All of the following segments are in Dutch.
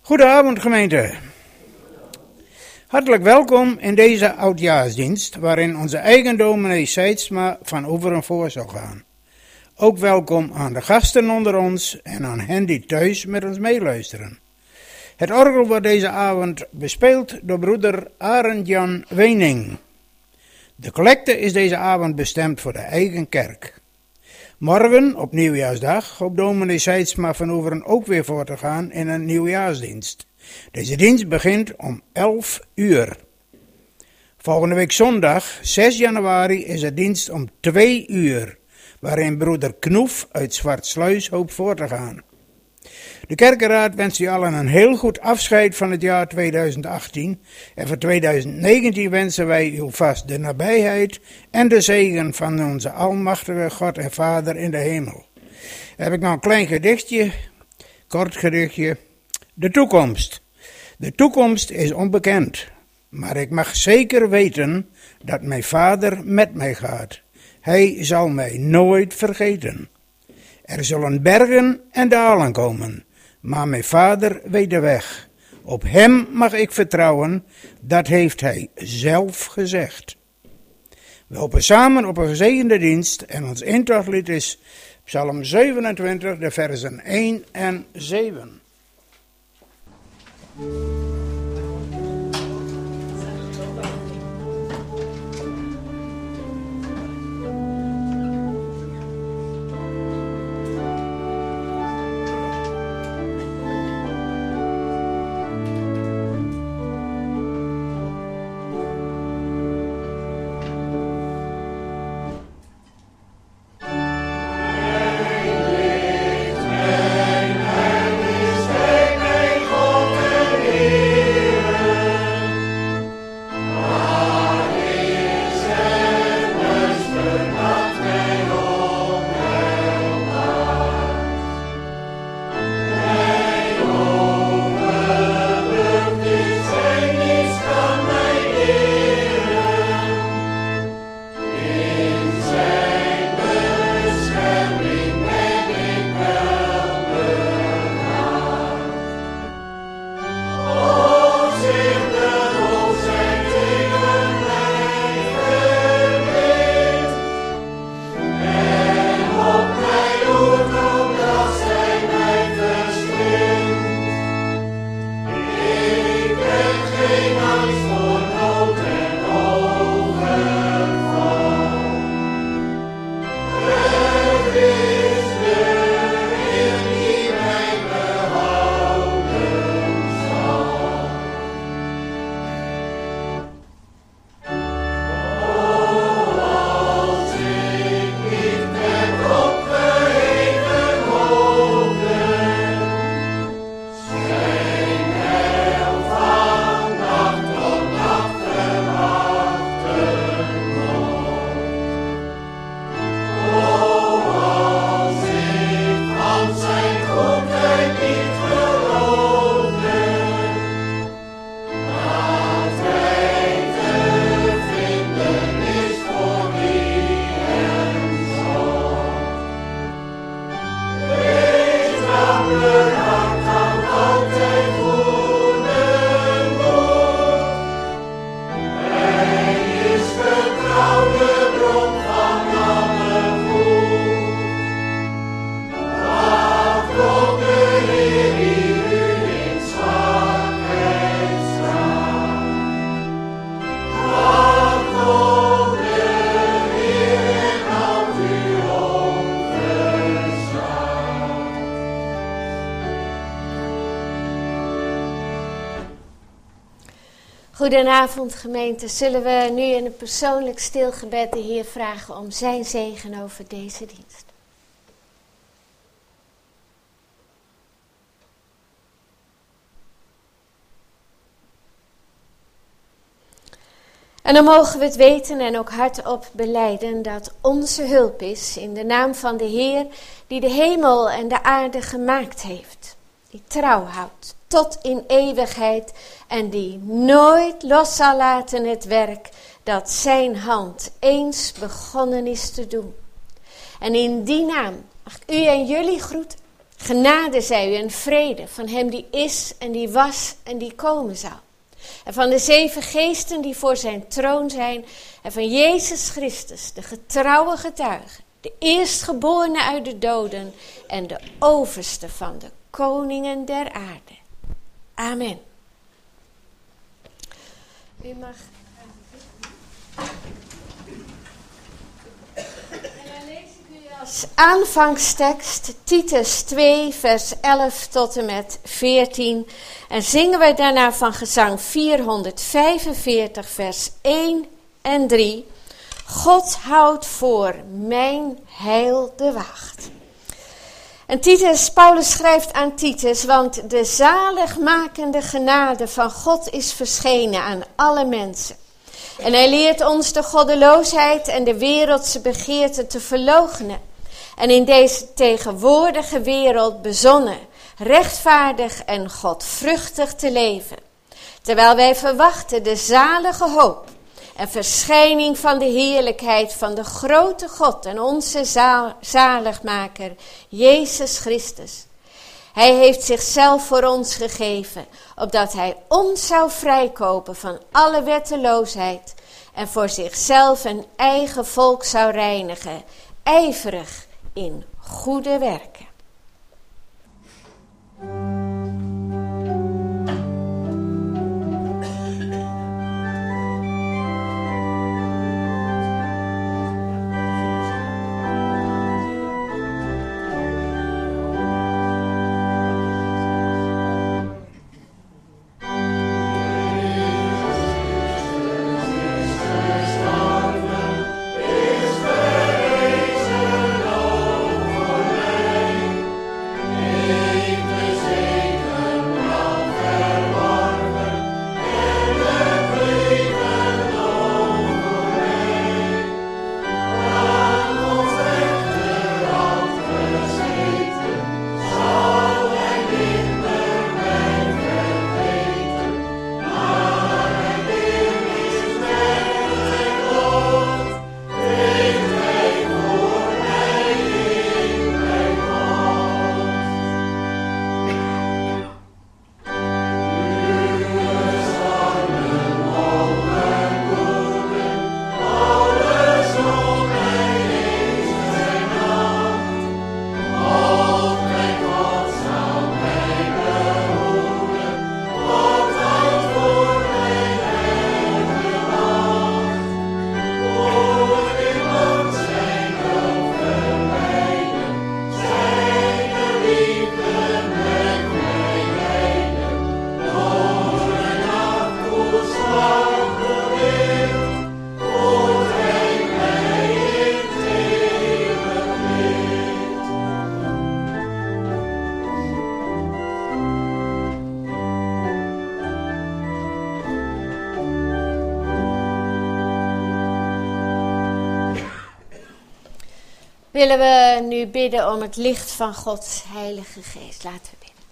Goedenavond gemeente. Hartelijk welkom in deze oudjaarsdienst waarin onze eigen dominee Seidsma van Oeveren voor zal gaan. Ook welkom aan de gasten onder ons en aan hen die thuis met ons meeluisteren. Het orgel wordt deze avond bespeeld door broeder Arend-Jan Wening. De collecte is deze avond bestemd voor de eigen kerk. Morgen, op nieuwjaarsdag, hoopt dominee Seidsma van Oeveren ook weer voor te gaan in een nieuwjaarsdienst. Deze dienst begint om 11 uur. Volgende week zondag, 6 januari, is de dienst om 2 uur, waarin broeder Knoef uit Zwartsluis hoopt voor te gaan. De kerkenraad wenst u allen een heel goed afscheid van het jaar 2018 en voor 2019 wensen wij u vast de nabijheid en de zegen van onze almachtige God en Vader in de hemel. Dan heb ik nog een klein gedichtje, kort gedichtje. De toekomst. De toekomst is onbekend, maar ik mag zeker weten dat mijn Vader met mij gaat. Hij zal mij nooit vergeten. Er zullen bergen en dalen komen, maar mijn Vader weet de weg. Op hem mag ik vertrouwen, dat heeft hij zelf gezegd. We hopen samen op een gezegende dienst en ons intochtlied is Psalm 27, de versen 1 en 7. Goedenavond gemeente, zullen we nu in een persoonlijk stilgebed de Heer vragen om zijn zegen over deze dienst. En dan mogen we het weten en ook hardop belijden dat onze hulp is in de naam van de Heer die de hemel en de aarde gemaakt heeft. Die trouw houdt tot in eeuwigheid en die nooit los zal laten het werk dat zijn hand eens begonnen is te doen. En in die naam mag ik u en jullie groeten. Genade zij u en vrede van hem die is en die was en die komen zal. En van de 7 geesten die voor zijn troon zijn. En van Jezus Christus, de getrouwe getuige. De eerstgeborene uit de doden. En de overste van de koningen der aarde. Amen. U mag. En dan lees ik u als aanvangstekst Titus 2 vers 11 tot en met 14. En zingen we daarna van gezang 445 vers 1 en 3. God houdt voor mijn heil de wacht. En Paulus schrijft aan Titus, want de zaligmakende genade van God is verschenen aan alle mensen. En hij leert ons de goddeloosheid en de wereldse begeerten te verloochenen. En in deze tegenwoordige wereld bezonnen, rechtvaardig en godvruchtig te leven. Terwijl wij verwachten de zalige hoop en verschijning van de heerlijkheid van de grote God en onze zaligmaker, Jezus Christus. Hij heeft zichzelf voor ons gegeven, opdat hij ons zou vrijkopen van alle wetteloosheid en voor zichzelf een eigen volk zou reinigen, ijverig in goede werken. Willen we nu bidden om het licht van Gods Heilige Geest. Laten we bidden.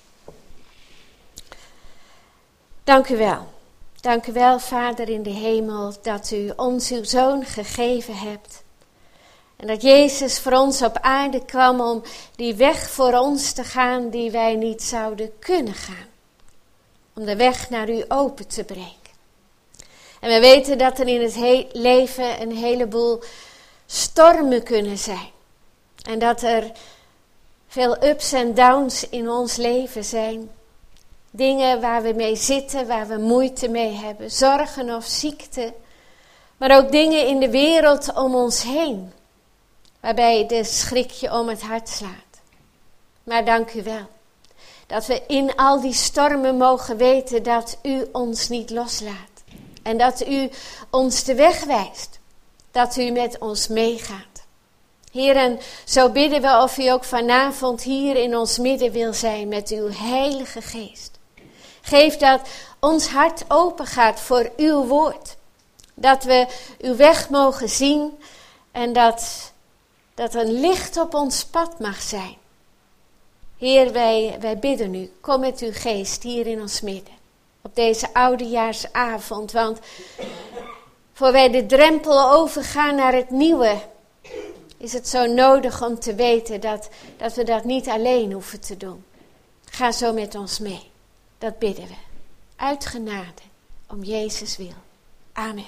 Dank u wel. Dank u wel, Vader in de hemel, dat u ons uw Zoon gegeven hebt. En dat Jezus voor ons op aarde kwam om die weg voor ons te gaan die wij niet zouden kunnen gaan. Om de weg naar u open te breken. En we weten dat er in het leven een heleboel stormen kunnen zijn. En dat er veel ups en downs in ons leven zijn. Dingen waar we mee zitten, waar we moeite mee hebben. Zorgen of ziekte. Maar ook dingen in de wereld om ons heen. Waarbij de schrik je om het hart slaat. Maar dank u wel. Dat we in al die stormen mogen weten dat u ons niet loslaat. En dat u ons de weg wijst. Dat u met ons meegaat. Heer, en zo bidden we of u ook vanavond hier in ons midden wil zijn met uw Heilige Geest. Geef dat ons hart open gaat voor uw woord. Dat we uw weg mogen zien en dat een licht op ons pad mag zijn. Heer, wij bidden u, kom met uw geest hier in ons midden. Op deze oudejaarsavond, want voor wij de drempel overgaan naar het nieuwe, is het zo nodig om te weten dat we dat niet alleen hoeven te doen. Ga zo met ons mee. Dat bidden we. Uit genade, om Jezus wil. Amen.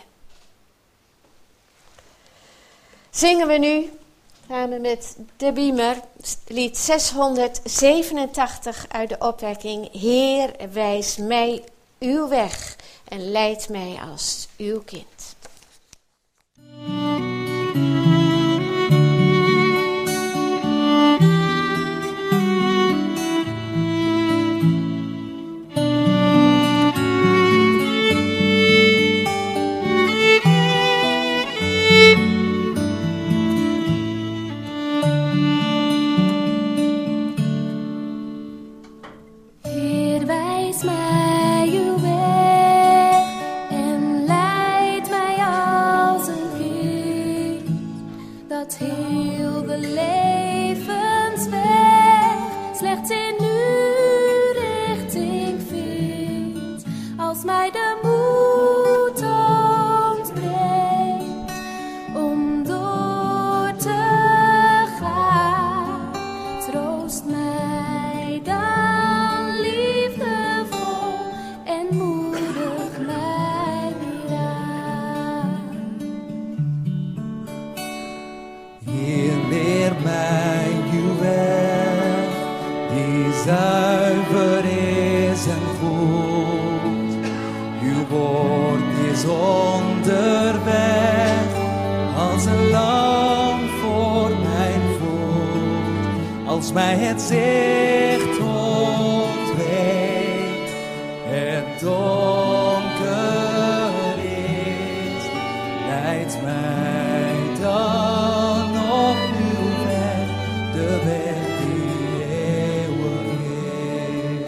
Zingen we nu samen met de Biemer lied 687 uit de opwekking. Heer, wijs mij uw weg en leid mij als uw kind. Als mij het zicht ontbreekt, het donker is, leidt mij dan op uw weg, de weg die eeuwig is.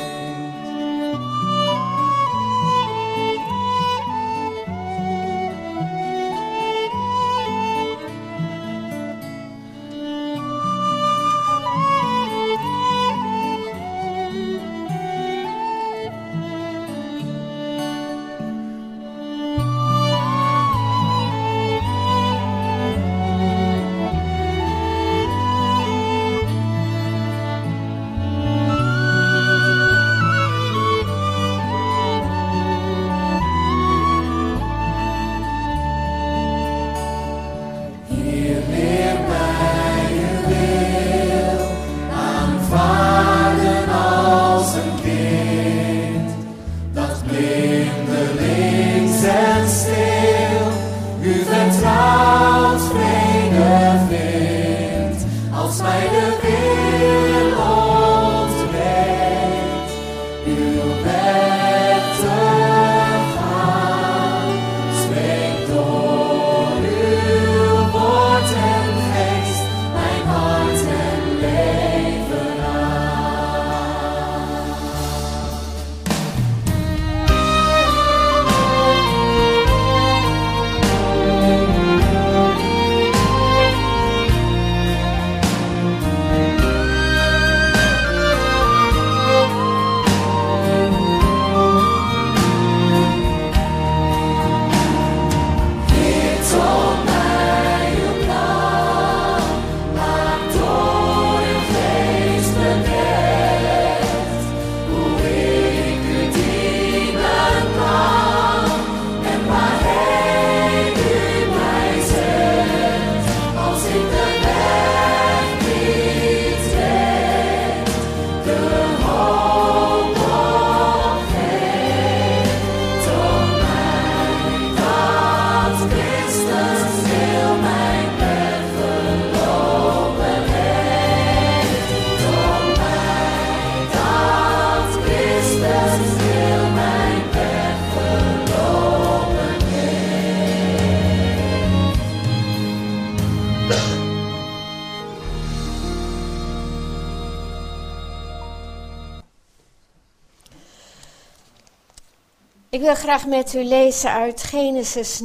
Ik wil graag met u lezen uit Genesis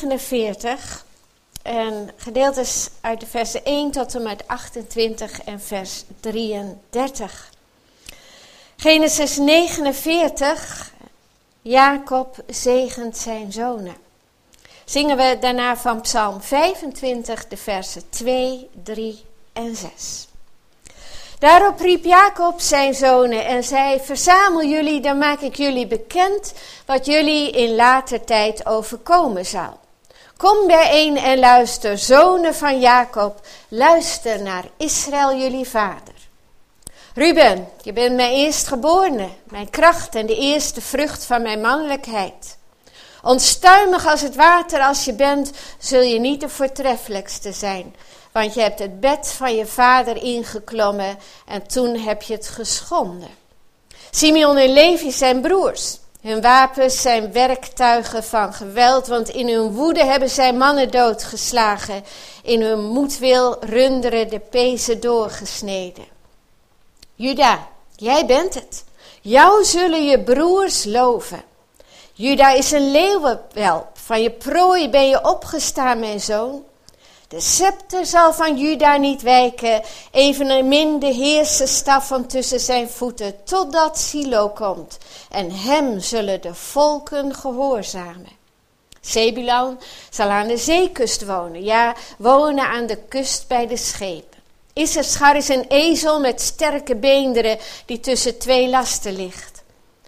49 en gedeeltes uit de versen 1 tot en met 28 en vers 33. Genesis 49, Jacob zegent zijn zonen. zingen we daarna van Psalm 25 de versen 2, 3 en 6. Daarop riep Jacob zijn zonen en zei: verzamel jullie, dan maak ik jullie bekend wat jullie in later tijd overkomen zal. Kom bijeen en luister, zonen van Jacob, luister naar Israël jullie vader. Ruben, je bent mijn eerstgeborene, mijn kracht en de eerste vrucht van mijn mannelijkheid. Onstuimig als het water als je bent, zul je niet de voortreffelijkste zijn. Want je hebt het bed van je vader ingeklommen en toen heb je het geschonden. Simeon en Levi zijn broers. Hun wapens zijn werktuigen van geweld, want in hun woede hebben zij mannen doodgeslagen. In hun moedwil runderen de pezen doorgesneden. Juda, jij bent het. Jou zullen je broers loven. Juda is een leeuwenwelp. Van je prooi ben je opgestaan, mijn zoon. De scepter zal van Juda niet wijken, evenmin de heerserstaf van tussen zijn voeten, totdat Silo komt. En hem zullen de volken gehoorzamen. Zebulon zal aan de zeekust wonen, ja, wonen aan de kust bij de schepen. Issachar is een ezel met sterke beenderen die tussen twee lasten ligt.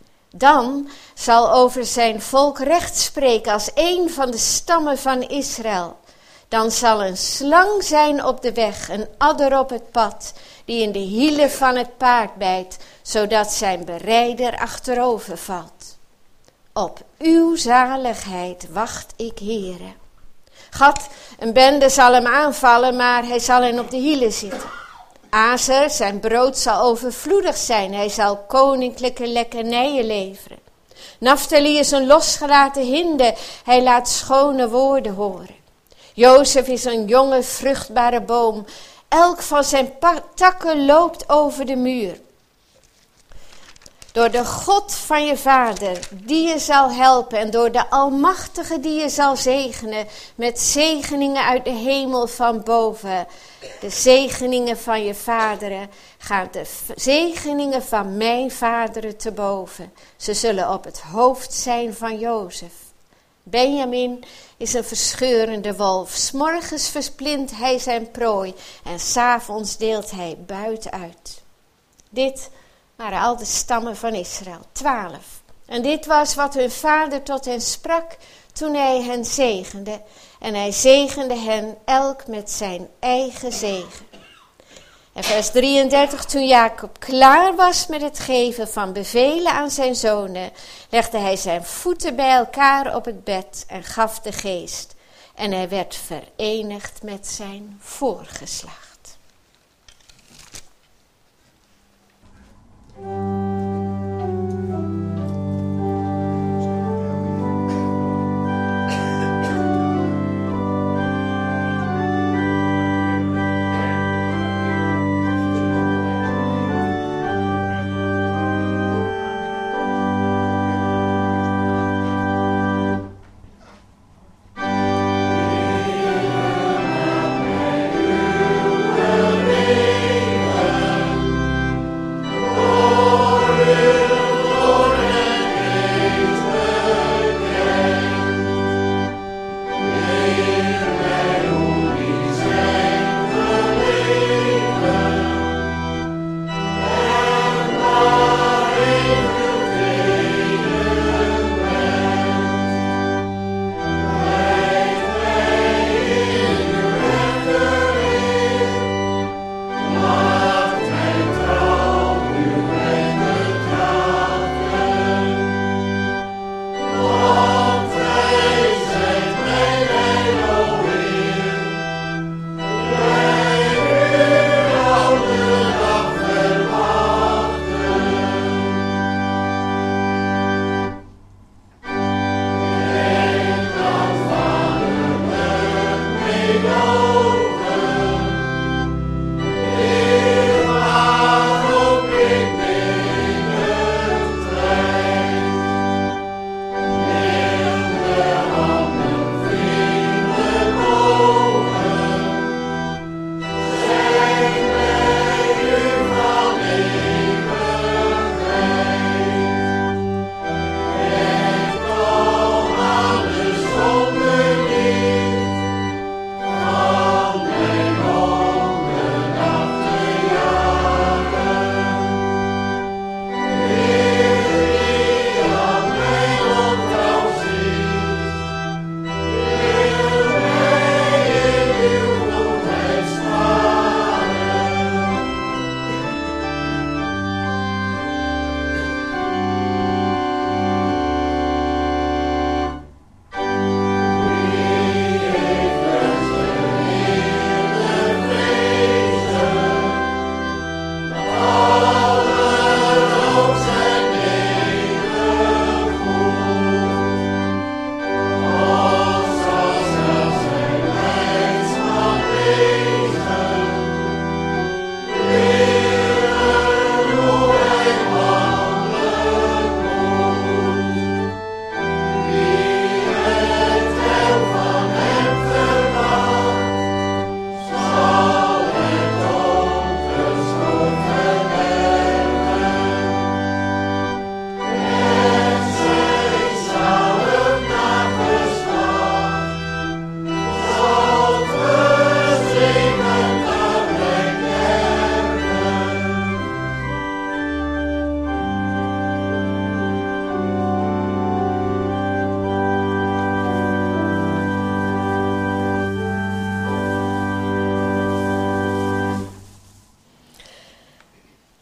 Dan zal over zijn volk recht spreken als een van de stammen van Israël. Dan zal een slang zijn op de weg, een adder op het pad, die in de hielen van het paard bijt, zodat zijn berijder achterover valt. Op uw zaligheid wacht ik, Heere. Gad, een bende zal hem aanvallen, maar hij zal hen op de hielen zitten. Azer, zijn brood zal overvloedig zijn, hij zal koninklijke lekkernijen leveren. Naftali is een losgelaten hinde, hij laat schone woorden horen. Jozef is een jonge vruchtbare boom, elk van zijn takken loopt over de muur. Door de God van je vader, die je zal helpen, en door de Almachtige die je zal zegenen, met zegeningen uit de hemel van boven. De zegeningen van je vaderen gaan de zegeningen van mijn vaderen te boven. Ze zullen op het hoofd zijn van Jozef. Benjamin is een verscheurende wolf. 's Morgens versplindt hij zijn prooi en 's avonds deelt hij buit uit. Dit waren al de stammen van Israël, 12. En dit was wat hun vader tot hen sprak toen hij hen zegende. En hij zegende hen elk met zijn eigen zegen. En vers 33, toen Jacob klaar was met het geven van bevelen aan zijn zonen, legde hij zijn voeten bij elkaar op het bed en gaf de geest. En hij werd verenigd met zijn voorgeslacht.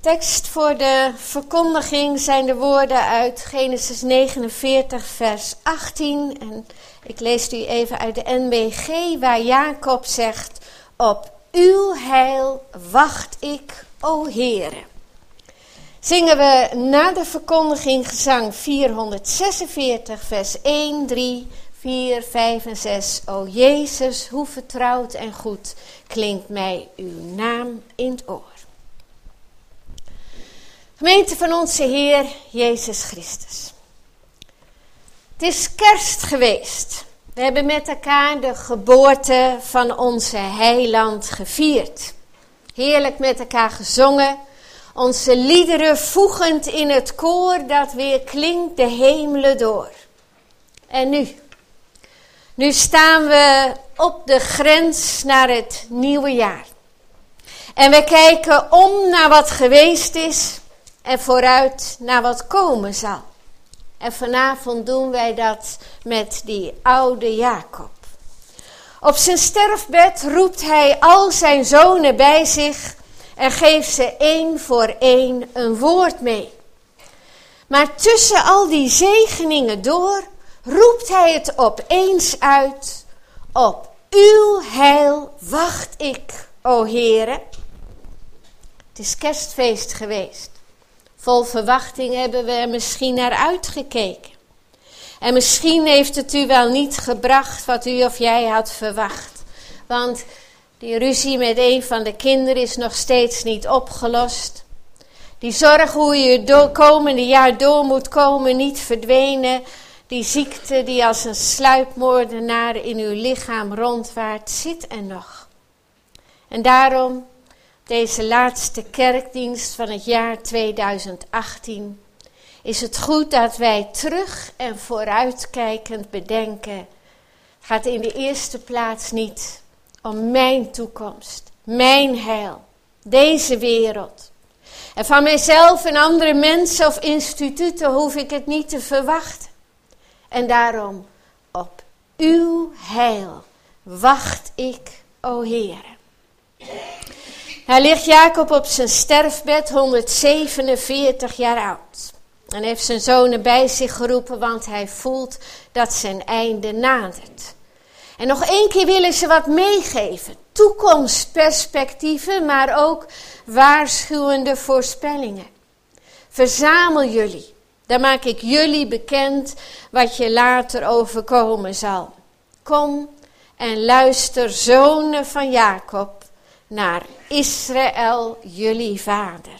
Tekst voor de verkondiging zijn de woorden uit Genesis 49 vers 18. En ik lees u even uit de NBG waar Jacob zegt: op uw heil wacht ik, o Heere. Zingen we na de verkondiging gezang 446 vers 1, 3, 4, 5 en 6. O Jezus, hoe vertrouwd en goed klinkt mij uw naam in het oor. Gemeente van onze Heer Jezus Christus. Het is kerst geweest. We hebben met elkaar de geboorte van onze heiland gevierd. Heerlijk met elkaar gezongen. Onze liederen voegend in het koor dat weer klinkt de hemelen door. En nu? Nu staan we op de grens naar het nieuwe jaar. En we kijken om naar wat geweest is en vooruit naar wat komen zal. En vanavond doen wij dat met die oude Jacob. Op zijn sterfbed roept hij al zijn zonen bij zich en geeft ze één voor één een woord mee. Maar tussen al die zegeningen door roept hij het opeens uit: op uw heil wacht ik, o Heere. Het is kerstfeest geweest. Vol verwachting hebben we er misschien naar uitgekeken. En misschien heeft het u wel niet gebracht wat u of jij had verwacht. Want die ruzie met een van de kinderen is nog steeds niet opgelost. Die zorg hoe je het komende jaar door moet komen, niet verdwenen. Die ziekte die als een sluipmoordenaar in uw lichaam rondwaart, zit er nog. En daarom, deze laatste kerkdienst van het jaar 2018, is het goed dat wij terug en vooruitkijkend bedenken. Het gaat in de eerste plaats niet om mijn toekomst, mijn heil, deze wereld. En van mijzelf en andere mensen of instituten hoef ik het niet te verwachten. En daarom, op uw heil wacht ik, o Heere. Hij ligt Jacob op zijn sterfbed, 147 jaar oud. En heeft zijn zonen bij zich geroepen, want hij voelt dat zijn einde nadert. En nog één keer willen ze wat meegeven. Toekomstperspectieven, maar ook waarschuwende voorspellingen. Verzamel jullie. Dan maak ik jullie bekend wat je later overkomen zal. Kom en luister, zonen van Jacob, naar Israël, jullie vader.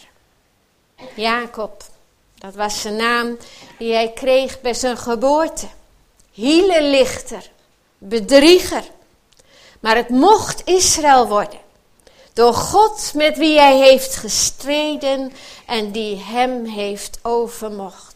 Jacob, dat was zijn naam die hij kreeg bij zijn geboorte. Hielenlichter, bedrieger. Maar het mocht Israël worden. Door God met wie hij heeft gestreden en die hem heeft overmocht.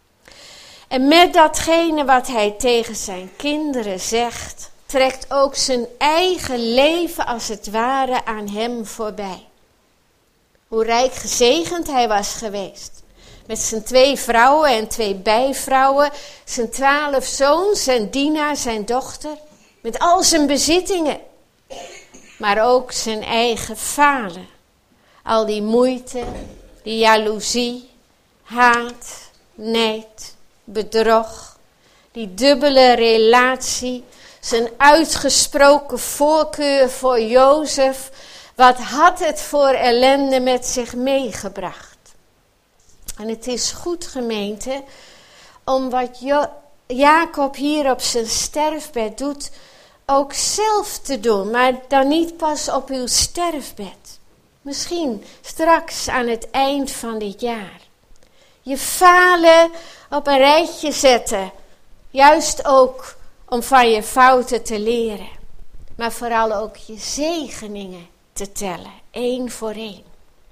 En met datgene wat hij tegen zijn kinderen zegt, trekt ook zijn eigen leven als het ware aan hem voorbij. Hoe rijk gezegend hij was geweest. Met zijn 2 vrouwen en 2 bijvrouwen, zijn 12 zoons en Dina, zijn dochter. Met al zijn bezittingen. Maar ook zijn eigen falen. Al die moeite, die jaloezie, haat, nijd, bedrog. Die dubbele relatie. Zijn uitgesproken voorkeur voor Jozef. Wat had het voor ellende met zich meegebracht? En het is goed, gemeente, om wat Jacob hier op zijn sterfbed doet, ook zelf te doen. Maar dan niet pas op uw sterfbed. Misschien straks aan het eind van dit jaar. Je falen op een rijtje zetten. Juist ook om van je fouten te leren. Maar vooral ook je zegeningen te tellen. 1 voor 1.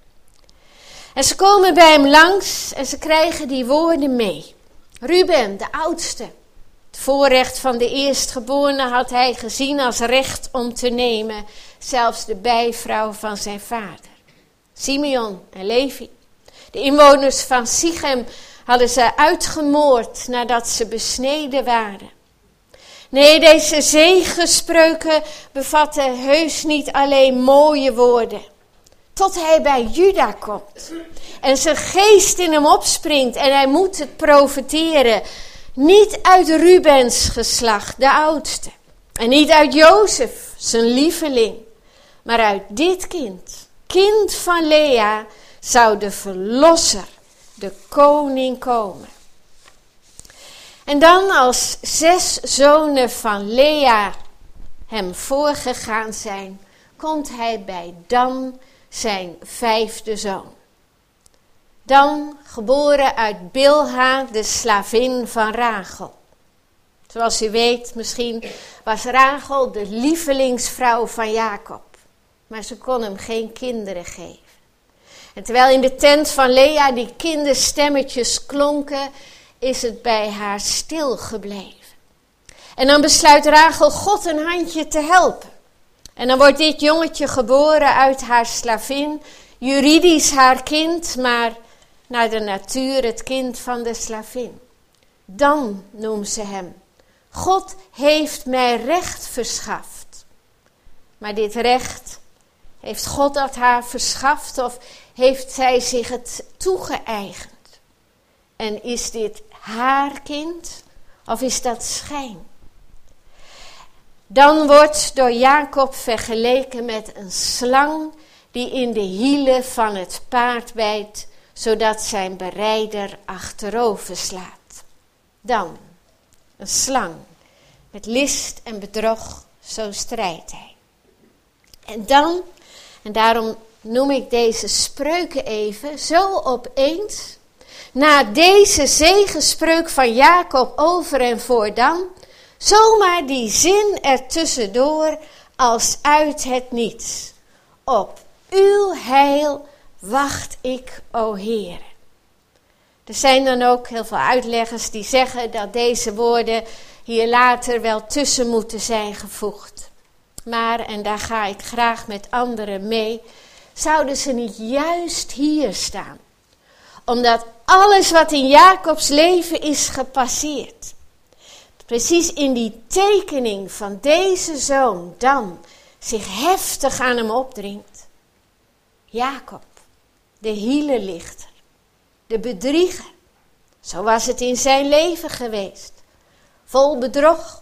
En ze komen bij hem langs en ze krijgen die woorden mee. Ruben, de oudste. Het voorrecht van de eerstgeborene had hij gezien als recht om te nemen. Zelfs de bijvrouw van zijn vader. Simeon en Levi. De inwoners van Sichem hadden ze uitgemoord nadat ze besneden waren. Nee, deze zegenspreuken bevatten heus niet alleen mooie woorden. tot hij bij Juda komt. En zijn geest in hem opspringt en hij moet het profeteren. Niet uit Rubens geslacht, de oudste. En niet uit Jozef, zijn lieveling. Maar uit dit kind, kind van Lea, zou de verlosser, de koning komen. En dan als 6 zonen van Lea hem voorgegaan zijn, komt hij bij Dan, zijn 5e zoon. Dan, geboren uit Bilha, de slavin van Rachel. Zoals u weet, misschien was Rachel de lievelingsvrouw van Jacob. Maar ze kon hem geen kinderen geven. En terwijl in de tent van Lea die kinderstemmetjes klonken, is het bij haar stilgebleven. En dan besluit Rachel God een handje te helpen. En dan wordt dit jongetje geboren uit haar slavin, juridisch haar kind, maar naar de natuur het kind van de slavin. Dan noemt ze hem. God heeft mij recht verschaft. Maar dit recht, heeft God dat haar verschaft of heeft zij zich het toegeëigend? En is dit haar kind of is dat schijn? Dan wordt door Jacob vergeleken met een slang die in de hielen van het paard bijt, zodat zijn berijder achterover slaat. Dan, een slang, met list en bedrog, zo strijdt hij. En dan, en daarom noem ik deze spreuken even, zo opeens, na deze zegenspreuk van Jacob over en voor Dan, zomaar die zin ertussendoor als uit het niets. Op uw heil wacht ik, o Heer. Er zijn dan ook heel veel uitleggers die zeggen dat deze woorden hier later wel tussen moeten zijn gevoegd. Maar, en daar ga ik graag met anderen mee, zouden ze niet juist hier staan? Omdat alles wat in Jacobs leven is gepasseerd, precies in die tekening van deze zoon Dan zich heftig aan hem opdringt. Jacob, de hielenlichter, de bedrieger, zo was het in zijn leven geweest, vol bedrog.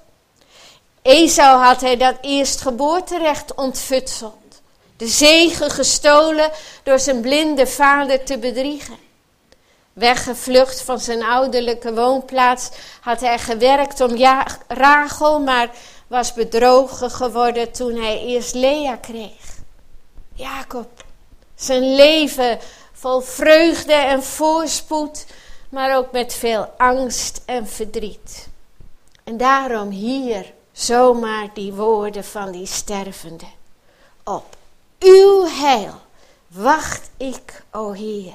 Esau had hij dat eerstgeboorterecht ontfutseld, de zegen gestolen door zijn blinde vader te bedriegen. Weggevlucht van zijn ouderlijke woonplaats had hij gewerkt om Rachel, maar was bedrogen geworden toen hij eerst Lea kreeg. Jacob, zijn leven vol vreugde en voorspoed, maar ook met veel angst en verdriet. En daarom hier zomaar die woorden van die stervende. Op uw heil wacht ik, o Heer.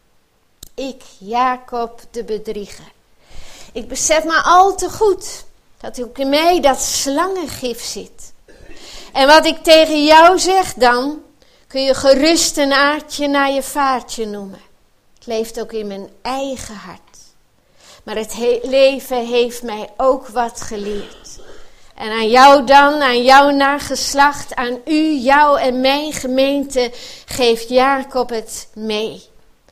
Ik, Jacob de bedrieger. Ik besef maar al te goed dat ook in mij dat slangengif zit. En wat ik tegen jou zeg dan, kun je gerust een aardje naar je vaartje noemen. Het leeft ook in mijn eigen hart. Maar het leven heeft mij ook wat geleerd. En aan jou dan, aan jouw nageslacht, aan u, jou en mijn gemeente, geeft Jacob het mee.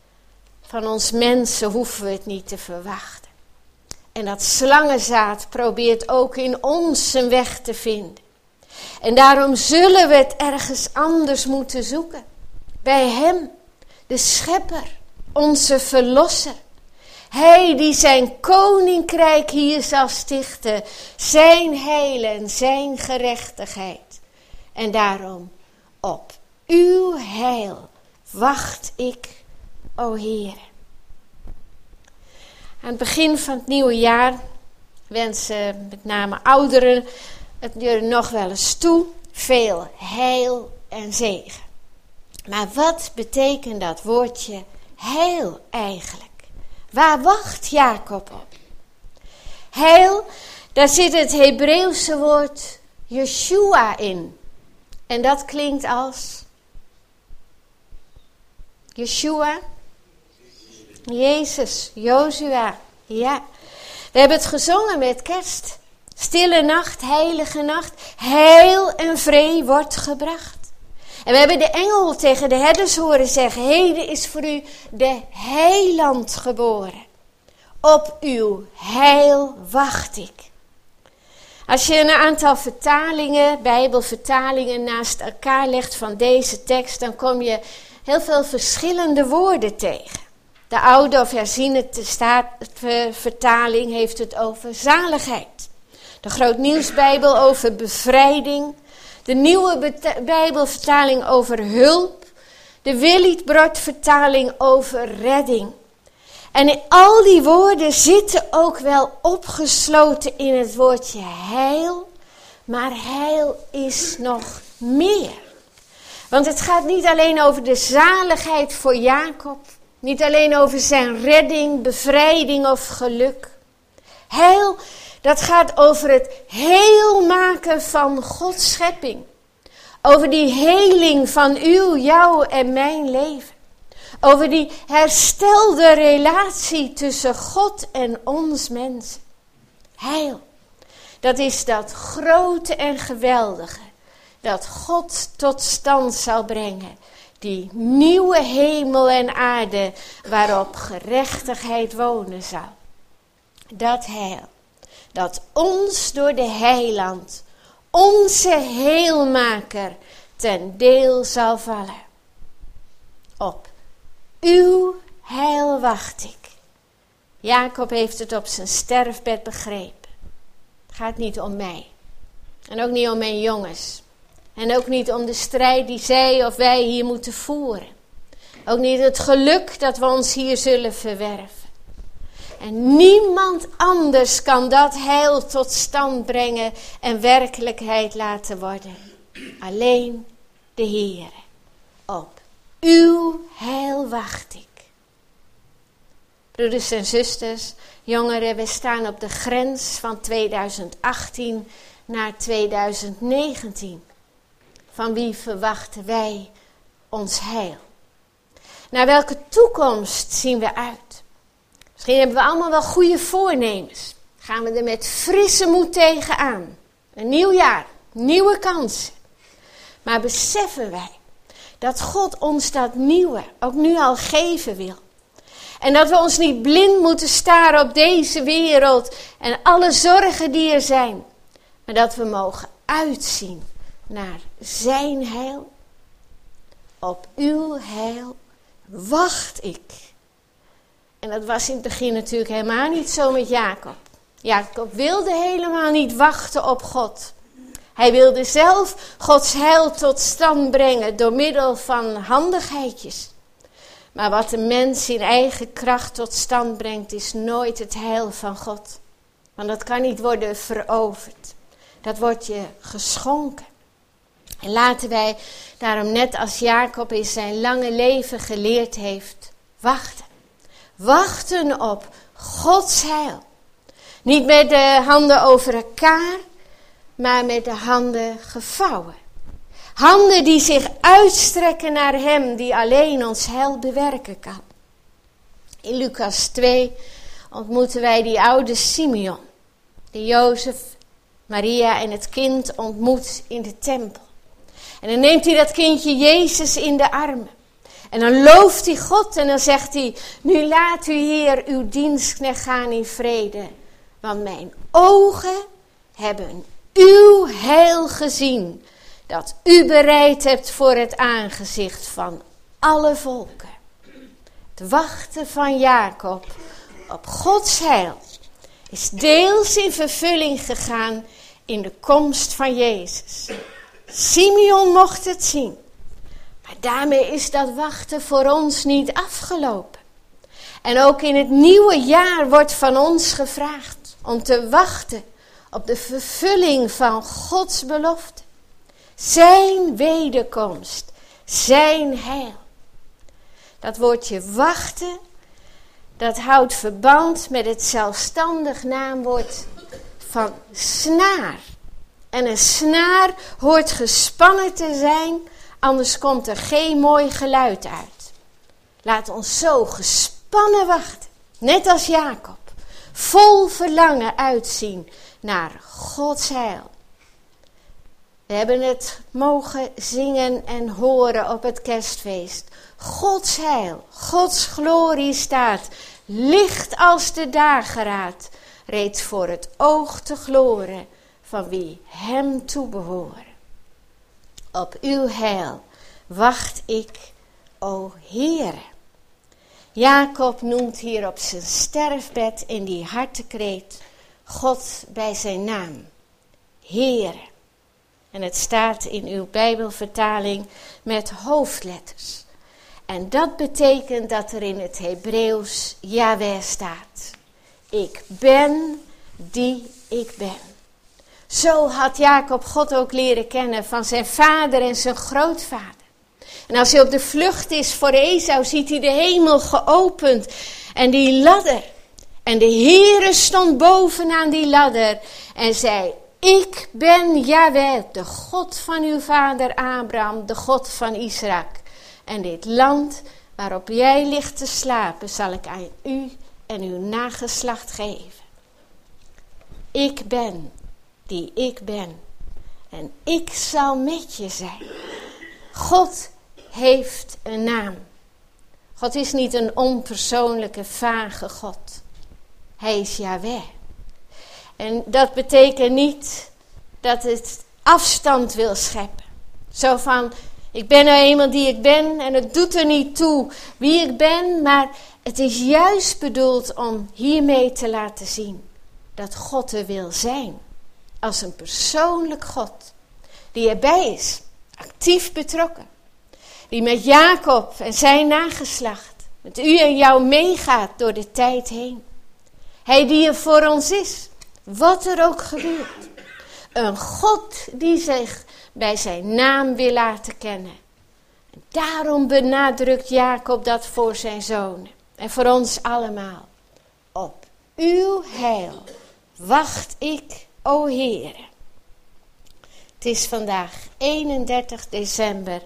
Van ons mensen hoeven we het niet te verwachten. En dat slangenzaad probeert ook in ons zijn weg te vinden. En daarom zullen we het ergens anders moeten zoeken. Bij hem, de schepper, onze verlosser. Hij die zijn koninkrijk hier zal stichten. Zijn heil en zijn gerechtigheid. En daarom op uw heil wacht ik, o Heer. Aan het begin van het nieuwe jaar wensen met name ouderen het er nog wel eens toe. Veel heil en zegen. Maar wat betekent dat woordje heil eigenlijk? Waar wacht Jacob op? Heil, daar zit het Hebreeuwse woord Yeshua in. En dat klinkt als Yeshua, Jezus, Jozua. Ja, we hebben het gezongen met kerst. Stille nacht, heilige nacht, heil en vrede wordt gebracht. En we hebben de engel tegen de herders horen zeggen: heden is voor u de heiland geboren. Op uw heil wacht ik. Als je een aantal vertalingen, Bijbelvertalingen naast elkaar legt van deze tekst, dan kom je heel veel verschillende woorden tegen. De oude of herziene vertaling heeft het over zaligheid. De Grootnieuwsbijbel over bevrijding. De nieuwe Bijbelvertaling over hulp. De Willibrord-vertaling over redding. En in al die woorden zitten ook wel opgesloten in het woordje heil. Maar heil is nog meer. Want het gaat niet alleen over de zaligheid voor Jacob. Niet alleen over zijn redding, bevrijding of geluk. Heil, dat gaat over het heel maken van Gods schepping. Over die heling van uw, jouw en mijn leven. Over die herstelde relatie tussen God en ons mensen. Heil, dat is dat grote en geweldige. Dat God tot stand zal brengen. Die nieuwe hemel en aarde waarop gerechtigheid wonen zal. Dat heil, dat ons door de heiland, onze heelmaker, ten deel zal vallen. Op uw heil wacht ik. Jacob heeft het op zijn sterfbed begrepen. Het gaat niet om mij. En ook niet om mijn jongens. En ook niet om de strijd die zij of wij hier moeten voeren. Ook niet het geluk dat we ons hier zullen verwerven. En niemand anders kan dat heil tot stand brengen en werkelijkheid laten worden. Alleen de Heere. Op uw heil wacht ik. Broeders en zusters, jongeren, we staan op de grens van 2018 naar 2019. Van wie verwachten wij ons heil? Naar welke toekomst zien we uit? Misschien hebben we allemaal wel goede voornemens. Gaan we er met frisse moed tegenaan. Een nieuw jaar, nieuwe kansen. Maar beseffen wij dat God ons dat nieuwe ook nu al geven wil. En dat we ons niet blind moeten staren op deze wereld en alle zorgen die er zijn. Maar dat we mogen uitzien naar zijn heil. Op uw heil wacht ik. En dat was in het begin natuurlijk helemaal niet zo met Jacob. Jacob wilde helemaal niet wachten op God. Hij wilde zelf Gods heil tot stand brengen door middel van handigheidjes. Maar wat een mens in eigen kracht tot stand brengt, is nooit het heil van God. Want dat kan niet worden veroverd. Dat wordt je geschonken. En laten wij daarom net als Jacob in zijn lange leven geleerd heeft, wachten. Wachten op Gods heil. Niet met de handen over elkaar, maar met de handen gevouwen. Handen die zich uitstrekken naar hem die alleen ons heil bewerken kan. In Lucas 2 ontmoeten wij die oude Simeon. Die Jozef, Maria en het kind ontmoet in de tempel. En dan neemt hij dat kindje Jezus in de armen. En dan looft hij God en dan zegt hij: nu laat u Heer uw dienstknecht gaan in vrede. Want mijn ogen hebben uw heil gezien. Dat u bereid hebt voor het aangezicht van alle volken. Het wachten van Jacob op Gods heil is deels in vervulling gegaan in de komst van Jezus. Simeon mocht het zien. Maar daarmee is dat wachten voor ons niet afgelopen. En ook in het nieuwe jaar wordt van ons gevraagd om te wachten op de vervulling van Gods belofte. Zijn wederkomst, zijn heil. Dat woordje wachten, dat houdt verband met het zelfstandig naamwoord van snaar. En een snaar hoort gespannen te zijn, anders komt er geen mooi geluid uit. Laat ons zo gespannen wachten, net als Jacob, vol verlangen uitzien naar Gods heil. We hebben het mogen zingen en horen op het kerstfeest. Gods heil, Gods glorie staat, licht als de dageraad, reeds voor het oog te gloren van wie hem toebehoren. Op uw heil wacht ik, o Heere. Jacob noemt hier op zijn sterfbed in die hartekreet God bij zijn naam, Heere. En het staat in uw Bijbelvertaling met hoofdletters. En dat betekent dat er in het Hebreeuws Yahweh staat. Ik ben die ik ben. Zo had Jacob God ook leren kennen van zijn vader en zijn grootvader. En als hij op de vlucht is voor Esau, ziet hij de hemel geopend en die ladder. En de Heere stond bovenaan die ladder en zei: ik ben Yahweh, de God van uw vader Abraham, de God van Isaac. En dit land waarop jij ligt te slapen, zal ik aan u en uw nageslacht geven. Ik ben die ik ben. En ik zal met je zijn. God heeft een naam. God is niet een onpersoonlijke, vage God. Hij is Yahweh. En dat betekent niet dat het afstand wil scheppen. Zo van, ik ben nou eenmaal die ik ben en het doet er niet toe wie ik ben. Maar het is juist bedoeld om hiermee te laten zien dat God er wil zijn. Als een persoonlijk God die erbij is, actief betrokken. Die met Jacob en zijn nageslacht, met u en jou meegaat door de tijd heen. Hij die er voor ons is, wat er ook gebeurt. Een God die zich bij zijn naam wil laten kennen. En daarom benadrukt Jacob dat voor zijn zonen en voor ons allemaal. Op uw heil wacht ik, o Heere. Het is vandaag 31 december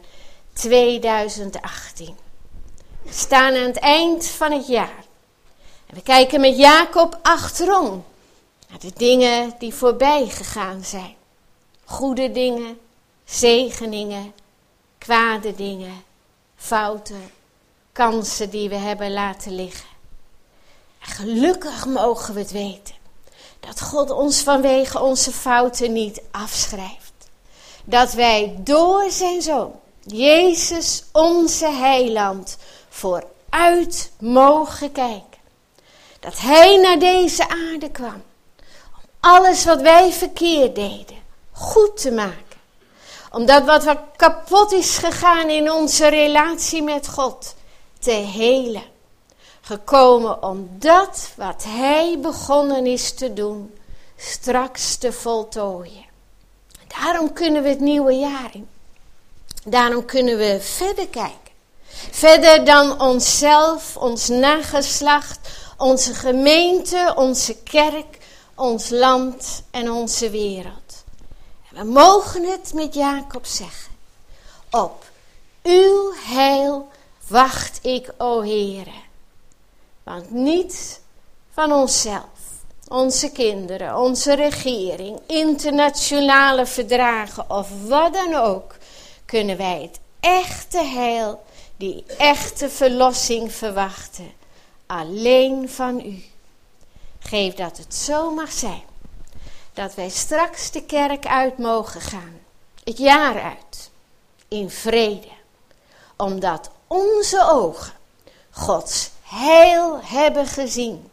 2018. We staan aan het eind van het jaar. En we kijken met Jacob achterom naar de dingen die voorbij gegaan zijn. Goede dingen, zegeningen, kwade dingen, fouten, kansen die we hebben laten liggen. En gelukkig mogen we het weten dat God ons vanwege onze fouten niet afschrijft. Dat wij door zijn Zoon, Jezus onze heiland, vooruit mogen kijken. Dat hij naar deze aarde kwam om alles wat wij verkeerd deden goed te maken. Omdat wat kapot is gegaan in onze relatie met God te helen. Gekomen om dat wat hij begonnen is te doen straks te voltooien. Daarom kunnen we het nieuwe jaar in. Daarom kunnen we verder kijken. Verder dan onszelf, ons nageslacht, onze gemeente, onze kerk, ons land en onze wereld. En we mogen het met Jacob zeggen. Op uw heil wacht ik, o Heere. Want niet van onszelf, onze kinderen, onze regering, internationale verdragen of wat dan ook, kunnen wij het echte heil, die echte verlossing verwachten. Alleen van u. Geef dat het zo mag zijn. Dat wij straks de kerk uit mogen gaan. Het jaar uit. In vrede. Omdat onze ogen Gods heil hebben gezien.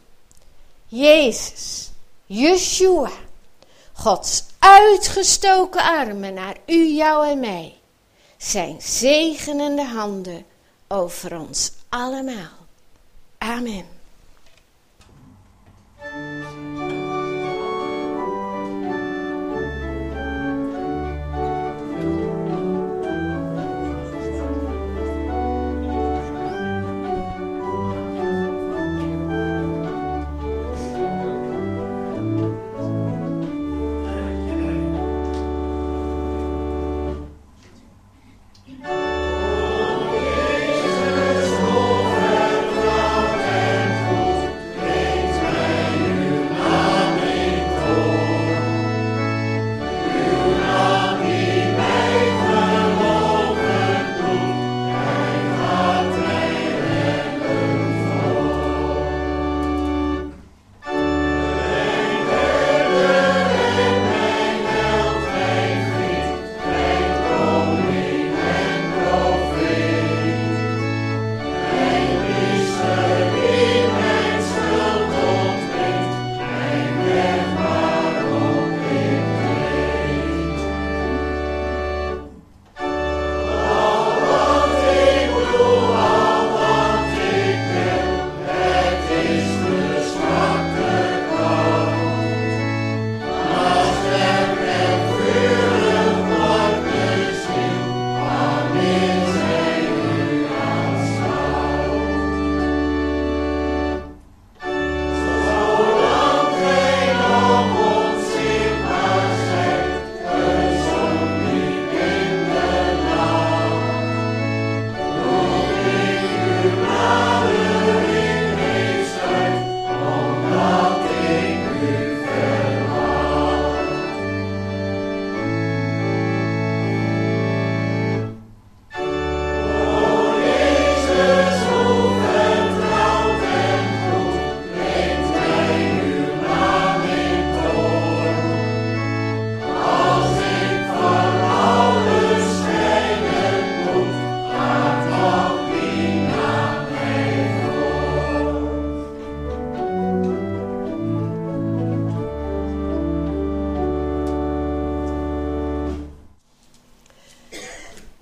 Jezus, Yeshua. Gods uitgestoken armen naar u, jou en mij. Zijn zegenende handen over ons allemaal. Amen.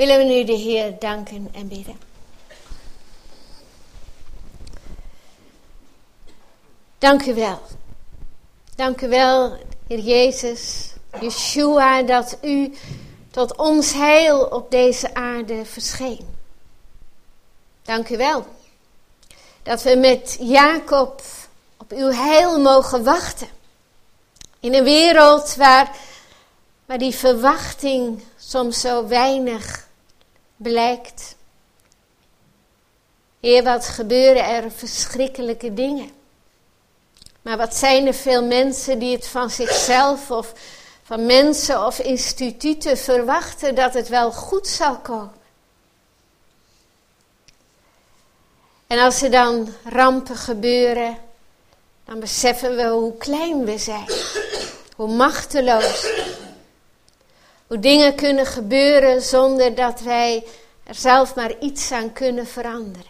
willen we nu de Heer danken en bidden. Dank u wel. Dank u wel, Heer Jezus, Yeshua, dat u tot ons heil op deze aarde verscheen. Dank u wel dat we met Jacob op uw heil mogen wachten. In een wereld waar die verwachting soms zo weinig blijkt. Heer, wat gebeuren er verschrikkelijke dingen. Maar wat zijn er veel mensen die het van zichzelf of van mensen of instituten verwachten dat het wel goed zal komen. En als er dan rampen gebeuren, dan beseffen we hoe klein we zijn. Hoe machteloos. Hoe dingen kunnen gebeuren zonder dat wij er zelf maar iets aan kunnen veranderen.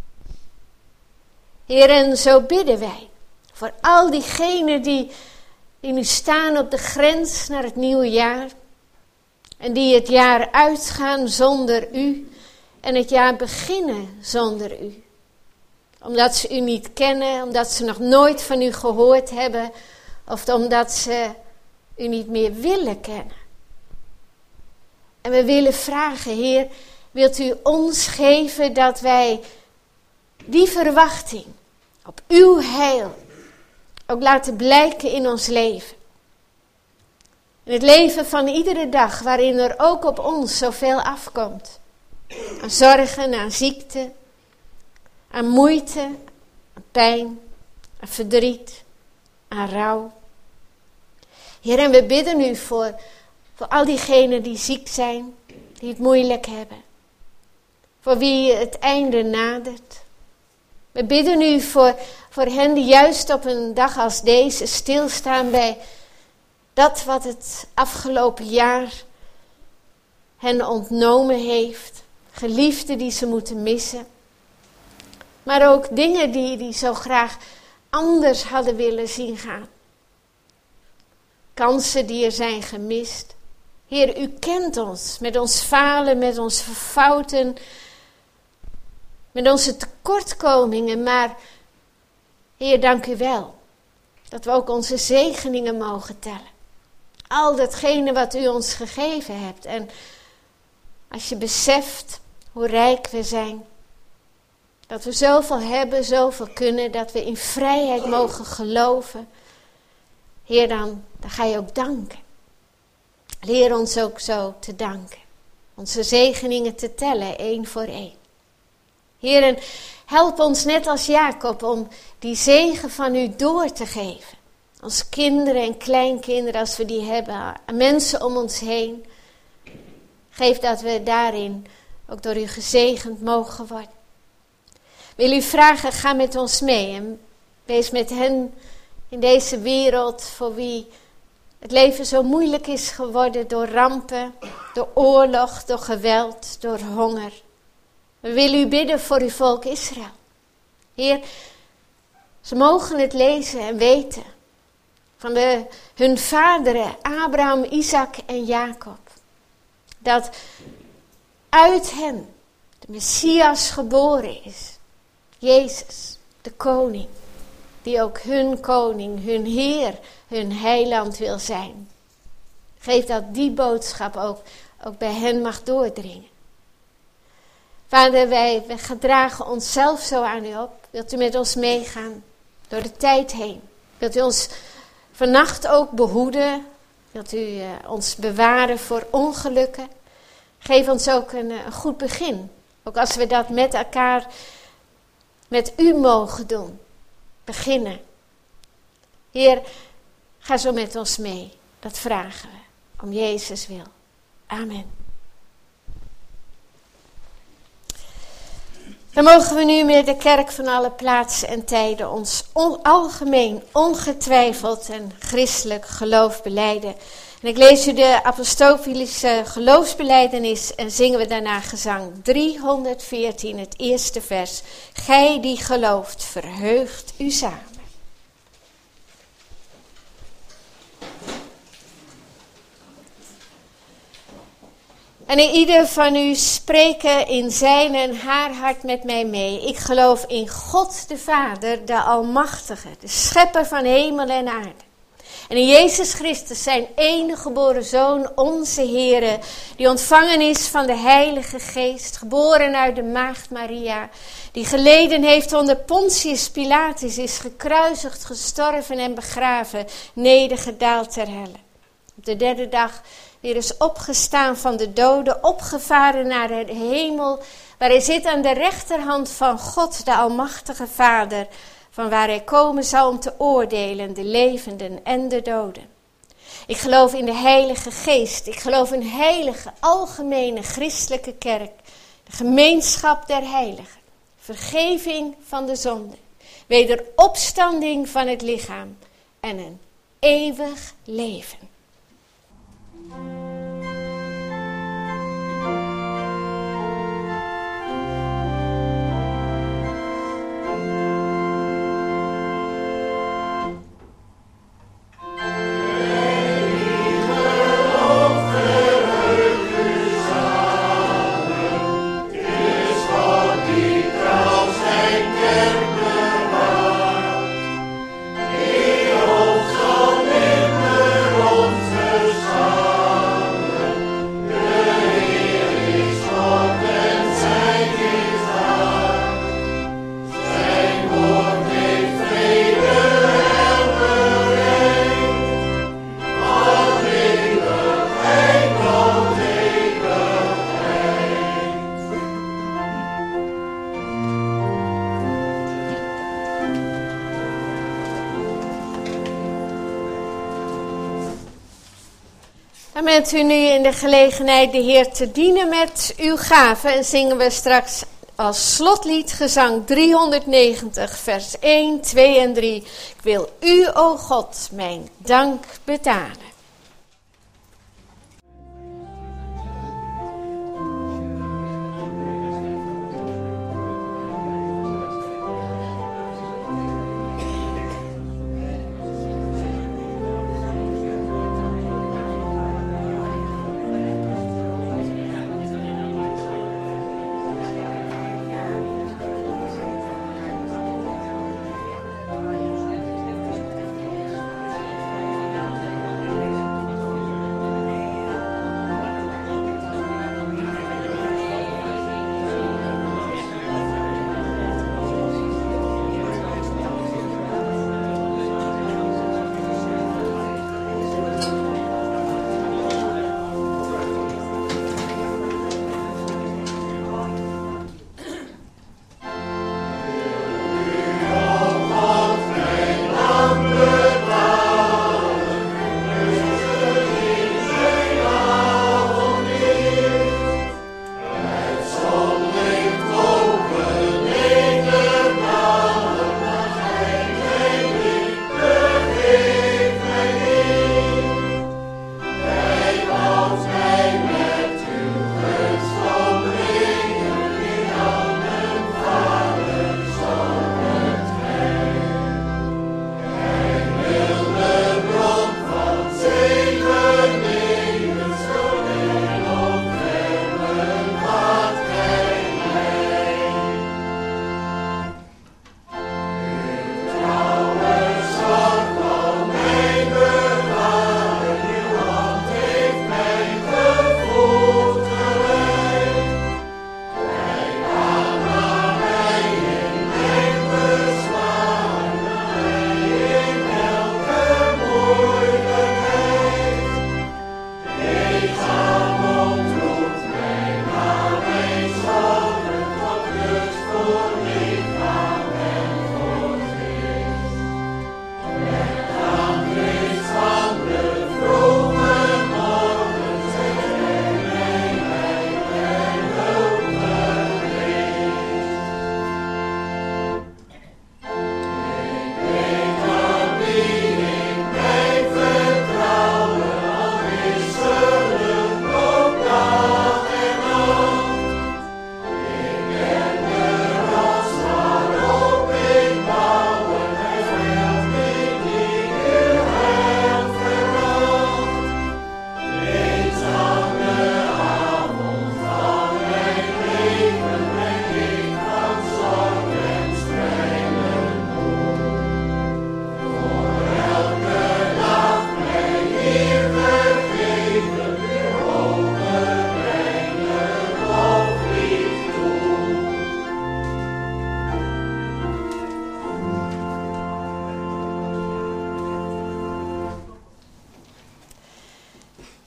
Heer, en zo bidden wij. Voor al diegenen die nu staan op de grens naar het nieuwe jaar. En die het jaar uitgaan zonder u. En het jaar beginnen zonder u. Omdat ze u niet kennen, omdat ze nog nooit van u gehoord hebben. Of omdat ze u niet meer willen kennen. En we willen vragen, Heer, wilt u ons geven dat wij die verwachting op uw heil ook laten blijken in ons leven. In het leven van iedere dag, waarin er ook op ons zoveel afkomt. Aan zorgen, aan ziekte, aan moeite, aan pijn, aan verdriet, aan rouw. Heer, en we bidden u voor al diegenen die ziek zijn, die het moeilijk hebben. Voor wie het einde nadert. We bidden u voor hen die juist op een dag als deze stilstaan bij dat wat het afgelopen jaar hen ontnomen heeft. Geliefden die ze moeten missen. Maar ook dingen die zo graag anders hadden willen zien gaan. Kansen die er zijn gemist. Heer, u kent ons met ons falen, met onze fouten, met onze tekortkomingen. Maar Heer, dank u wel dat we ook onze zegeningen mogen tellen. Al datgene wat u ons gegeven hebt. En als je beseft hoe rijk we zijn. Dat we zoveel hebben, zoveel kunnen, dat we in vrijheid mogen geloven. Heer, dan ga je ook danken. Leer ons ook zo te danken. Onze zegeningen te tellen, 1 voor 1. Heer, en help ons net als Jacob om die zegen van u door te geven. Als kinderen en kleinkinderen, als we die hebben, aan mensen om ons heen. Geef dat we daarin ook door u gezegend mogen worden. Wil u vragen, ga met ons mee en wees met hen in deze wereld voor wie het leven zo moeilijk is geworden door rampen, door oorlog, door geweld, door honger. We willen u bidden voor uw volk Israël. Heer, ze mogen het lezen en weten van hun vaderen Abraham, Isaac en Jacob. Dat uit hen de Messias geboren is. Jezus, de koning. Die ook hun koning, hun Heer, hun heiland wil zijn. Geef dat die boodschap ook bij hen mag doordringen. Vader, wij gedragen onszelf zo aan u op. Wilt u met ons meegaan door de tijd heen? Wilt u ons vannacht ook behoeden? Wilt u ons bewaren voor ongelukken? Geef ons ook een goed begin. Ook als we dat met elkaar, met u mogen doen. Beginnen. Heer, ga zo met ons mee. Dat vragen we. Om Jezus wil. Amen. Dan mogen we nu met de kerk van alle plaatsen en tijden ons algemeen, ongetwijfeld en christelijk geloof belijden. En ik lees u de apostolische geloofsbelijdenis en zingen we daarna gezang 314, het eerste vers. Gij die gelooft, verheugt u samen. En in ieder van u spreken in zijn en haar hart met mij mee. Ik geloof in God de Vader, de Almachtige, de schepper van hemel en aarde. En in Jezus Christus, zijn enige geboren Zoon, onze Heere, die ontvangen is van de Heilige Geest, geboren uit de Maagd Maria, die geleden heeft onder Pontius Pilatus, is gekruisigd, gestorven en begraven, nedergedaald ter helle. Op de derde dag weer is opgestaan van de doden, opgevaren naar de hemel, waar hij zit aan de rechterhand van God, de Almachtige Vader, van waar hij komen zal om te oordelen, de levenden en de doden. Ik geloof in de Heilige Geest, ik geloof in heilige, algemene, christelijke kerk, de gemeenschap der heiligen, vergeving van de zonde, wederopstanding van het lichaam en een eeuwig leven. Dan bent u nu in de gelegenheid de Heer te dienen met uw gaven. En zingen we straks als slotlied gezang 390, vers 1, 2 en 3. Ik wil u, o God, mijn dank betalen.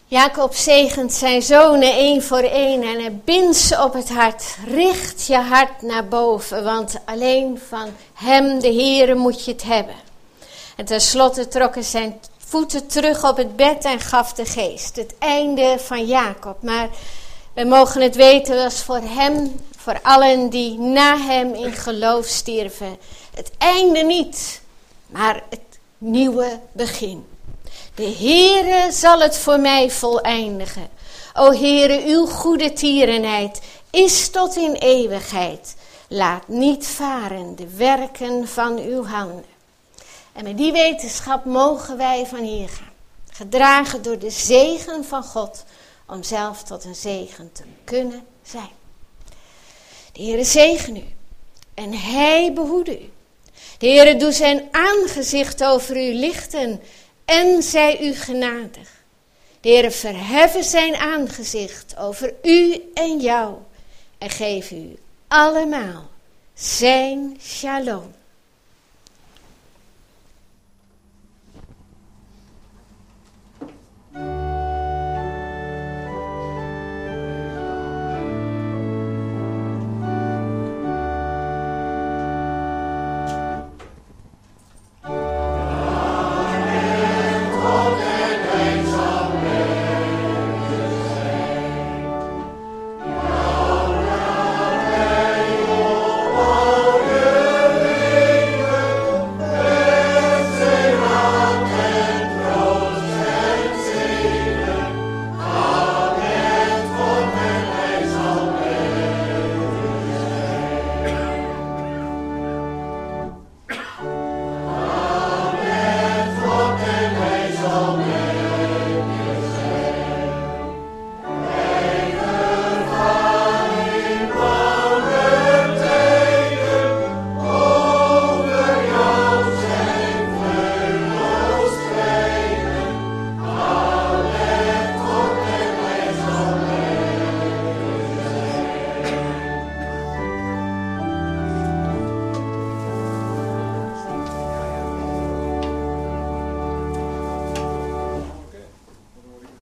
Jacob zegent zijn zonen één voor één en hij bindt ze op het hart. Richt je hart naar boven, want alleen van hem, de Heere, moet je het hebben. En tenslotte trok hij zijn voeten terug op het bed en gaf de geest. Het einde van Jacob. Maar we mogen het weten, was voor hem, voor allen die na hem in geloof stierven, het einde niet, maar het nieuwe begin. De Heere zal het voor mij voleindigen. O Heere, uw goede tierenheid is tot in eeuwigheid. Laat niet varen de werken van uw handen. En met die wetenschap mogen wij van hier gaan. Gedragen door de zegen van God, om zelf tot een zegen te kunnen zijn. De Heere zegen u en hij behoede u. De Heere doet zijn aangezicht over u lichten en zij u genadig. De Heere verheffen zijn aangezicht over u en jou en geef u allemaal zijn shalom.